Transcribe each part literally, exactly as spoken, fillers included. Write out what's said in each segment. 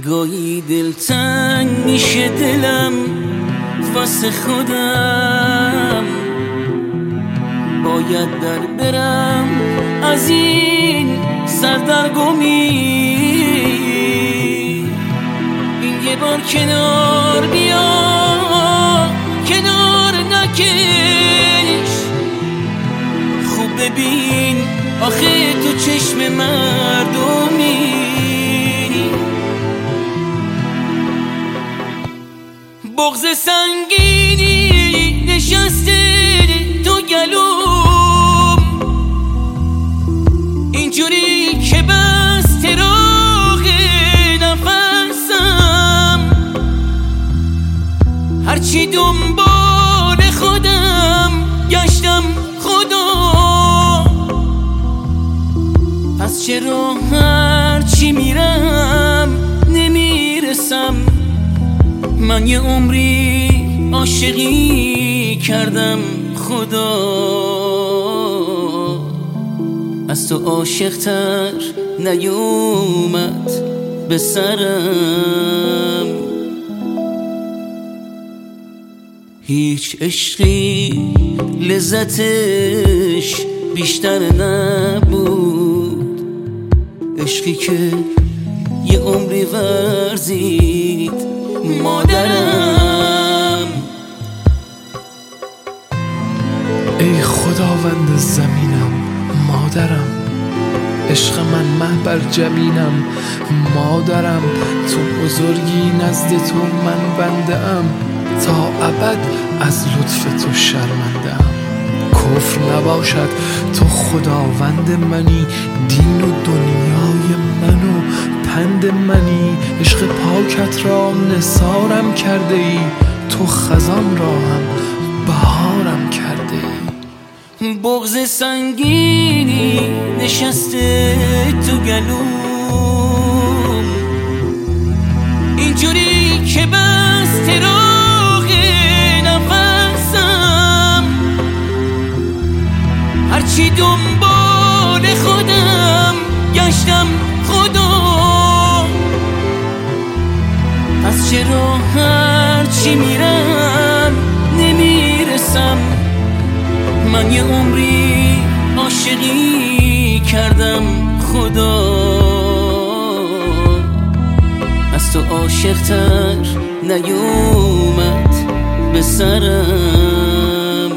گاهی دلتنگ میشه دلم واسه خودم، باید در برم از این سردرگمی. این یه بار کنار بیا، کنار نکش، خوب ببین آخه تو چشم مردمی. بغض سنگینی نشسته تو گلوم، اینجوری که بسته راغ نفسم، هرچی دنبال خودم گشتم خدا، پس چرا هرچی میرم نمیرسم؟ من یه عمری عاشقی کردم خدا، از تو عاشق‌تر نیومد به سرم. هیچ عشقی لذتش بیشتر نبود، عشقی که یه عمری ورزید مادرم. ای خداوند زمینم مادرم، عشق من محبر جبینم مادرم، تو بزرگی نزد تو من بنده ام، تا ابد از لطف تو شرمنده ام. کفر نباشد تو خداوند منی، دین و دنیای منو پند منی، عشق پاکت را نثارم کرده ای، تو خزان را هم بهارم کرده ای. بغض سنگینی نشسته تو گلوم، اینجوری که بسته راغ نفسم، هرچی دنبال خودم گشتم خدا، پس چرا هرچی میرم نمیرسم؟ من یه عمری عاشقی کردم خدا، از تو عاشق‌تر نیومد به سرم.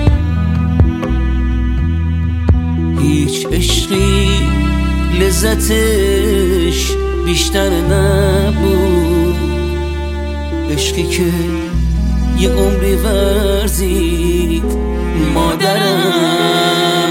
هیچ عشقی لذتش بیشتر نبود، عشقی که یه عمری ورزید مادرم.